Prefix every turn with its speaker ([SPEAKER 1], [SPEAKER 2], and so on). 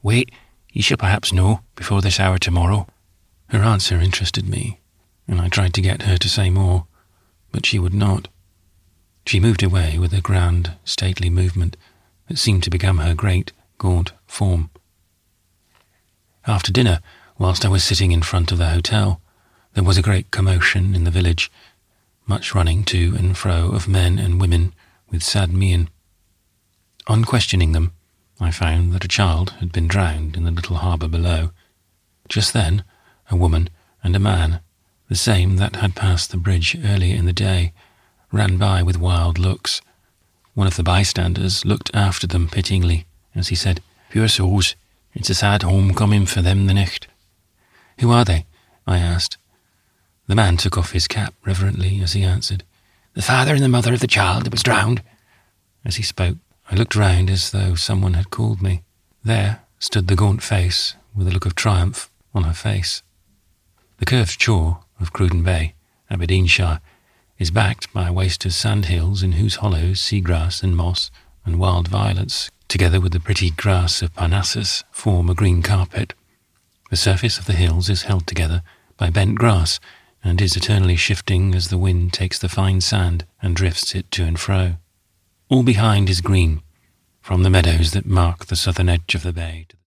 [SPEAKER 1] Wait, ye shall perhaps know before this hour tomorrow. Her answer interested me, and I tried to get her to say more, but she would not. She moved away with a grand, stately movement that seemed to become her great, gaunt form. After dinner, whilst I was sitting in front of the hotel, there was a great commotion in the village, much running to and fro of men and women with sad mien. On questioning them, I found that a child had been drowned in the little harbour below. Just then, a woman and a man, the same that had passed the bridge earlier in the day, ran by with wild looks. One of the bystanders looked after them pityingly as he said, "Poor souls, it's a sad homecoming for them the nicht." "Who are they?" I asked. The man took off his cap reverently as he answered, "The father and the mother of the child that was drowned." As he spoke, I looked round as though someone had called me. There stood the gaunt face with a look of triumph on her face. The curved shore of Cruden Bay, Aberdeenshire, is backed by a waste of sandhills in whose hollows seagrass and moss and wild violets, together with the pretty grass of Parnassus, form a green carpet. The surface of the hills is held together by bent grass and is eternally shifting as the wind takes the fine sand and drifts it to and fro. All behind is green, from the meadows that mark the southern edge of the bay to